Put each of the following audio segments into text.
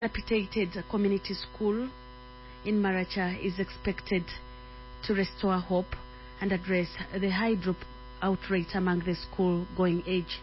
Dilapidated community school in Maracha is expected to restore hope and address the high dropout rate among the school-going age.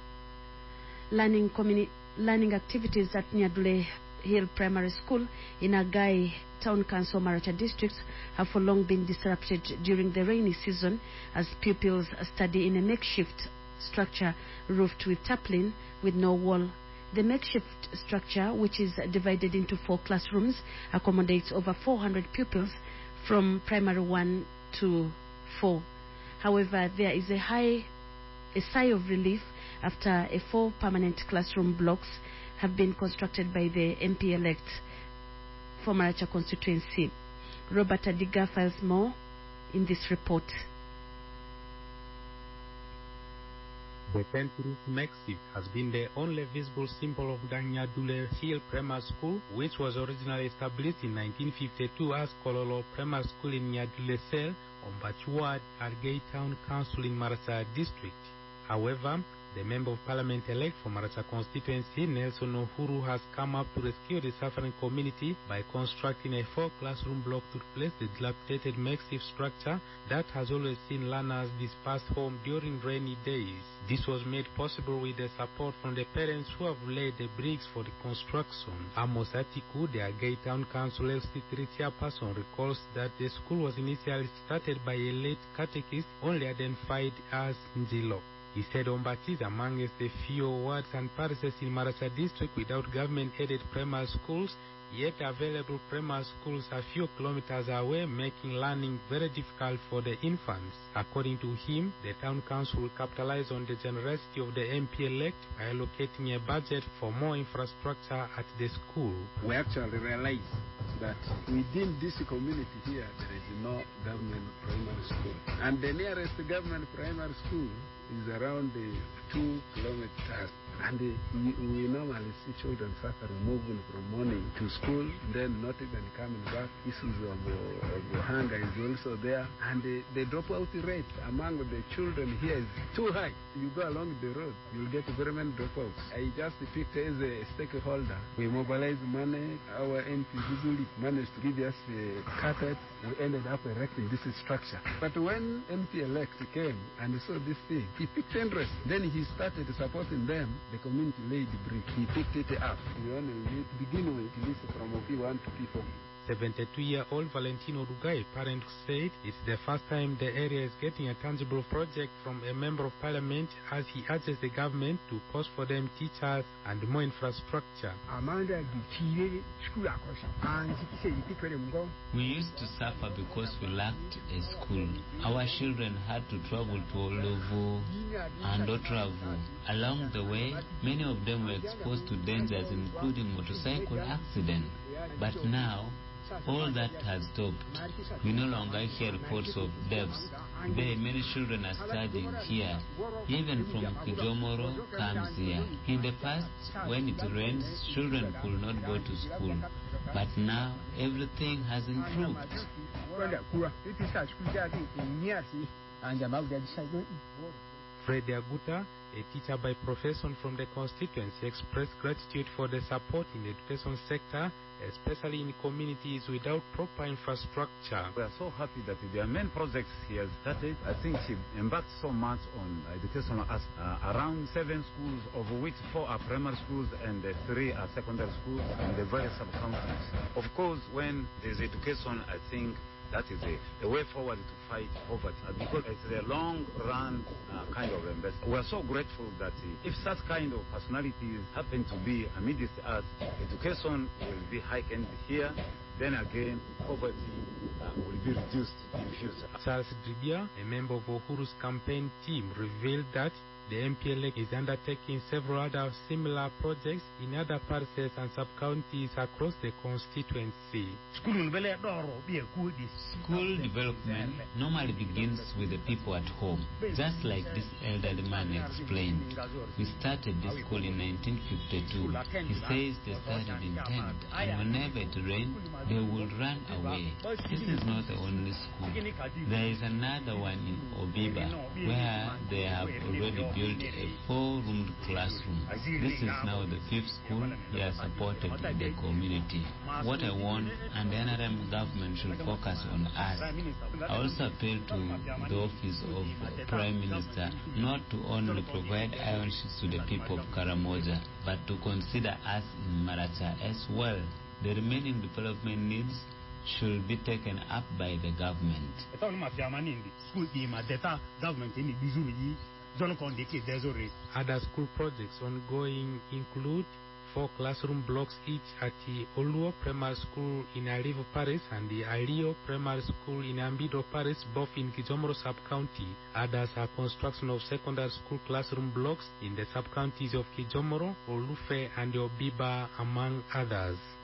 Learning activities at Nyadule Hill Primary School in Agai Town Council Maracha district have for long been disrupted during the rainy season as pupils study in a makeshift structure roofed with tarpaulin with no wall. The makeshift structure, which is divided into 4 classrooms, accommodates over 400 pupils from primary 1 to 4. However, there is a sigh of relief after 4 permanent classroom blocks have been constructed by the MP-elect for Maracha constituency. Robert Adiga files more in this report. The tent-roof makeshift has been the only visible symbol of Nyadule Hill Primary School, which was originally established in 1952 as Kololo Primary School in Nyadule Cell on Bachuad, Algay Town Council in Maracha District. However, the Member of Parliament elect for Maracha constituency, Nelson Uhuru, has come up to rescue the suffering community by constructing a 4-classroom block to replace the dilapidated makeshift structure that has always seen learners dispersed home during rainy days. This was made possible with the support from the parents who have laid the bricks for the construction. Amos Atiku, the Agai Town Council LC3 chairperson, recalls that the school was initially started by a late catechist only identified as Njilo. He said Ombati is amongst the few wards and parishes in Maracha district without government-aided primary schools, yet available primary schools are few kilometers away, making learning very difficult for the infants. According to him, the town council will capitalize on the generosity of the MP-elect by allocating a budget for more infrastructure at the school. We actually realize that within this community here, there is no government primary school. And the nearest government primary school is around 2 kilometers. And we normally see children suffering, moving from morning to school, then not even coming back. Issues of hunger is also there. And the dropout rate among the children here is too high. You go along the road, you'll get very many dropouts. I just picked as a stakeholder. We mobilized money. Our MP usually managed to give us a carpet. We ended up erecting this structure. But when MP-elect came and saw this thing, he picked interest. Then he started supporting them. The community laid the brick. He picked it up. We only begin with this from P1 to P4. 72-year-old Valentino Dugai, parent, said it's the first time the area is getting a tangible project from a member of parliament as he urges the government to post for them teachers and more infrastructure. We used to suffer because we lacked a school. Our children had to travel to Olovo and Otravu. Along the way, many of them were exposed to dangers including motorcycle accidents. But now, all that has stopped. We no longer hear reports of deaths. Today, many children are studying here. Even from Kijomoro comes here. In the past, when it rains, children could not go to school. But now, everything has improved. Freddy Aguta, a teacher by profession from the constituency, expressed gratitude for the support in the education sector, especially in communities without proper infrastructure. We are so happy that the main projects he has started. I think he embarked so much on educational around 7 schools, of which 4 are primary schools and 3 are secondary schools in the various sub-counties. Of course, when there's education, I think that is a way forward to fight poverty, because it's a long-run kind of investment. We are so grateful that if such kind of personalities happen to be amidst us, education will be heightened here, then again poverty will be reduced in future. Charles Dribia, a member of Uhuru's campaign team, revealed that the MPLA is undertaking several other similar projects in other parishes and sub-counties across the constituency. School development normally begins with the people at home, just like this elderly man explained. We started this school in 1952. He says they started in tent and whenever it rains, they will run away. This is not the only school. There is another one in Obiba where they have already built a 4-roomed classroom. This is now the 5th school he has supported in the community. What I want, and the NRM government should focus on us. I also appeal to the office of Prime Minister not to only provide iron sheets to the people of Karamoja, but to consider us in Maracha as well. The remaining development needs should be taken up by the government. Other school projects ongoing include 4 classroom blocks each at the Oluo Primary School in Alivo Parish and the Alio Primary School in Ambido Parish, both in Kijomoro sub-county. Others are construction of secondary school classroom blocks in the sub-counties of Kijomoro, Olufe and Obiba, among others.